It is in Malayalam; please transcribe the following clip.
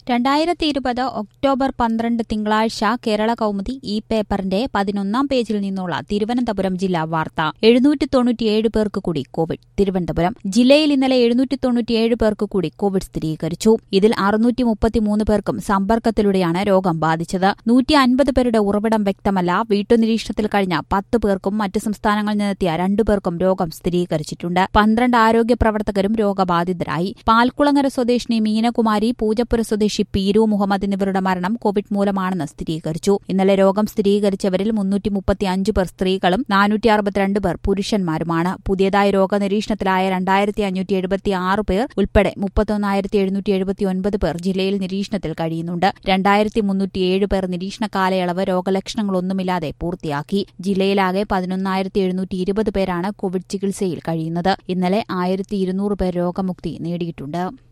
2020 ഒക്ടോബർ 12 തിങ്കളാഴ്ച കേരള കൗമുദി ഈ പേപ്പറിന്റെ 11 പേജിൽ നിന്നുള്ള തിരുവനന്തപുരം ജില്ലാ വാർത്ത. 797 പേർക്ക് കൂടി കോവിഡ്. തിരുവനന്തപുരം ജില്ലയിൽ ഇന്നലെ 797 പേർക്ക് കൂടി കോവിഡ് സ്ഥിരീകരിച്ചു. ഇതിൽ 633 പേർക്കും സമ്പർക്കത്തിലൂടെയാണ് രോഗം ബാധിച്ചത്. 150 പേരുടെ ഉറവിടം വ്യക്തമല്ല. വീട്ടുനിരീക്ഷണത്തിൽ കഴിഞ്ഞ 10 പേർക്കും മറ്റ് സംസ്ഥാനങ്ങളിൽ നിന്നെത്തിയ 2 പേർക്കും രോഗം സ്ഥിരീകരിച്ചിട്ടുണ്ട്. 12 ആരോഗ്യ പ്രവർത്തകരും രോഗബാധിതരായി. പാൽക്കുളങ്ങര സ്വദേശിനി മീനകുമാരി, പൂജപ്പുര സ്വദേശി പീരു മുഹമ്മദ് എന്നിവരുടെ മരണം കോവിഡ് മൂലമാണെന്ന് സ്ഥിരീകരിച്ചു. ഇന്നലെ രോഗം സ്ഥിരീകരിച്ചവരിൽ 335 പേർ സ്ത്രീകളും 462 പേർ പുരുഷന്മാരുമാണ്. പുതിയതായി രോഗനിരീക്ഷണത്തിലായ 2576 പേർ ഉൾപ്പെടെ 31,779 പേർ ജില്ലയിൽ നിരീക്ഷണത്തിൽ കഴിയുന്നുണ്ട്. 2,307 പേർ നിരീക്ഷണ കാലയളവ് രോഗലക്ഷണങ്ങളൊന്നുമില്ലാതെ പൂർത്തിയാക്കി. ജില്ലയിലാകെ 11,720 പേരാണ് കോവിഡ് ചികിത്സയിൽ കഴിയുന്നത്. ഇന്നലെ 1,200 പേർ രോഗമുക്തി നേടിയിട്ടുണ്ട്.